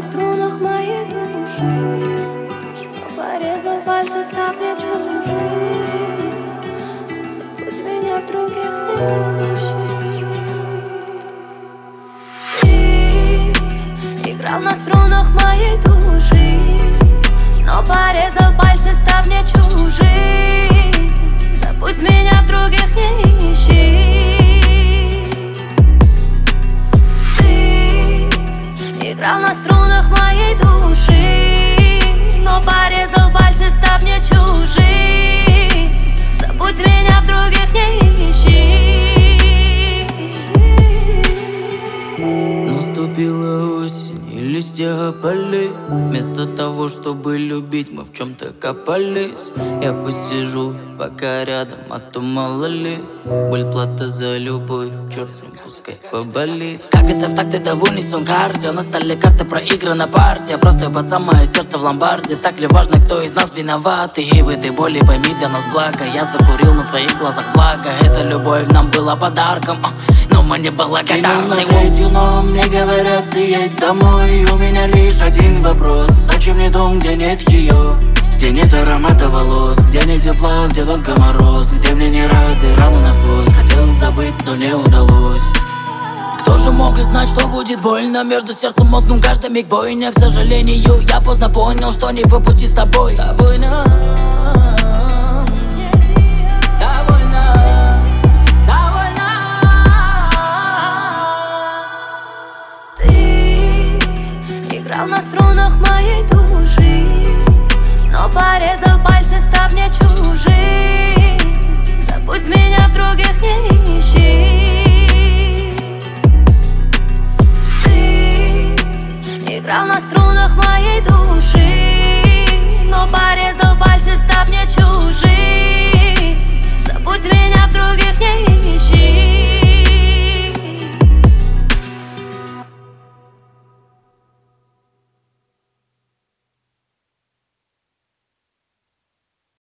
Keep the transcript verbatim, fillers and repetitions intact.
на струнах моей души, но порезал пальцы, став мне чужим. Забудь меня, в других не ищи. Ты играл на струнах моей души, но порезал пальцы, став мне чужим. Забудь меня, в других не ищи. Играл на струнах моей души, но порезал пальцы, став мне чужим. Забудь меня, в других не ищи. Наступила осень, и листья опали. Вместо того, чтобы любить, мы в чем-то копались. Я посижу пока рядом, а то мало ли. Боль, плата за любовь, черт с ним, пускай поболит. Как это в такт, это в унисон кардио. На столе карты, проиграна партия. Просто пацан, мое сердце в ломбарде. Так ли важно, кто из нас виноват? И в этой боли пойми, для нас благо. Я закурил, на твоих глазах влага. Эта любовь нам была подарком, но мы не благодарны. Но мне говорят, ты едь домой. У меня лишь один вопрос: зачем мне дом, где нет ее? Где нет аромата волос, где нет тепла, где только мороз, где мне не рады, раны насквозь. Хотел забыть, но не удалось. Кто же мог знать, что будет больно? Между сердцем и мозгом каждый миг бойня. К сожалению, я поздно понял, что не по пути с тобой. С тобой нам довольно, довольно. Ты играл на струнах моей души, но порезал пальцы, став мне чужим. Забудь меня, в других не ищи. Ты играл на струнах моей души,